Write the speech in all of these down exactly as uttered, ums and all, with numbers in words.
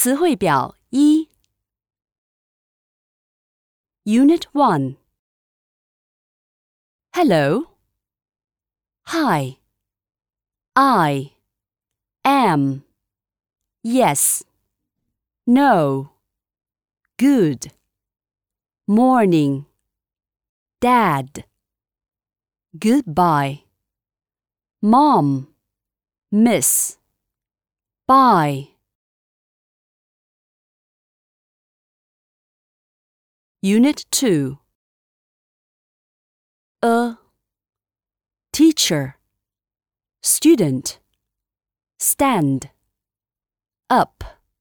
词汇表一 Unit one Hello Hi I am Yes No Good Morning Dad Goodbye Mom Miss Bye Unit two A Teacher Student Stand Up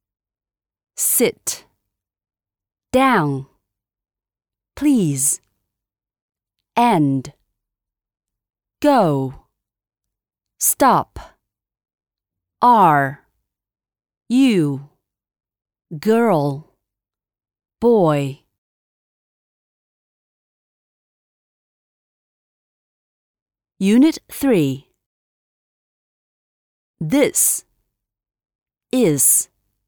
Sit Down Please End Go Stop Are You Girl Boy Unit three This Is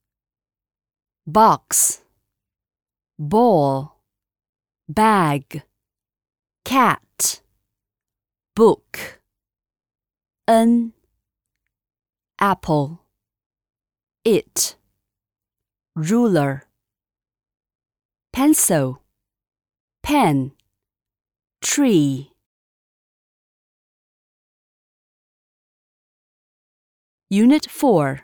Box Ball Bag Cat Book An Apple It Ruler Pencil Pen Tree Unit four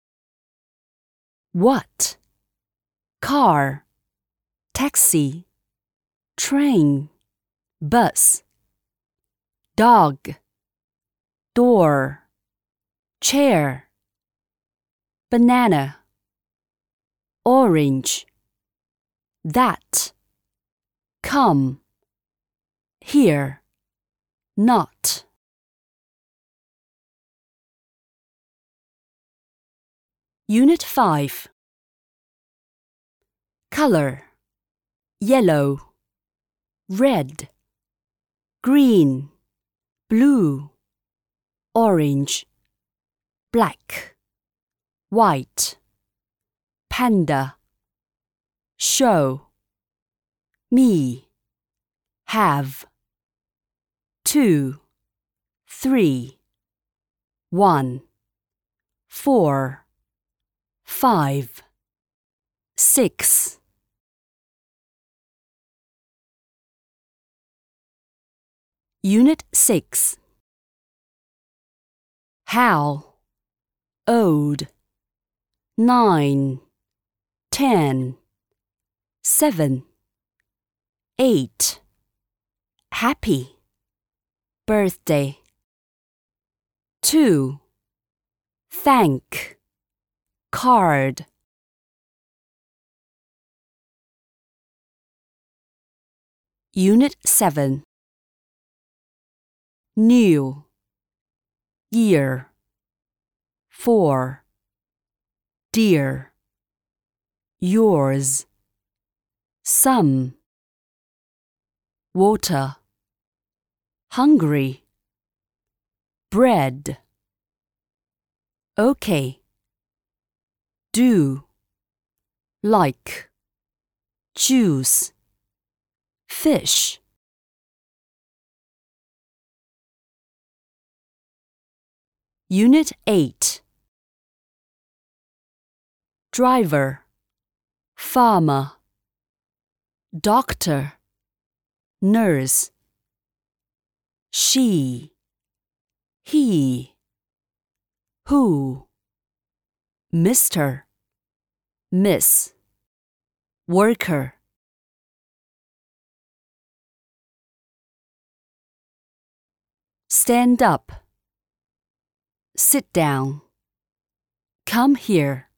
What Car Taxi Train Bus Dog Door Chair Banana Orange That Come Here Not Unit five Color Yellow Red Green Blue Orange Black White Panda Show Me Have Two Three One Four Five Six Unit six How Old Nine Ten Seven Eight Happy Birthday Two Thank Card Unit seven New Year Four Dear Yours Some Water Hungry Bread Okay Do Like Juice Fish Unit eight Driver Farmer Doctor Nurse She He Who Mister Miss Worker Stand up Sit down Come here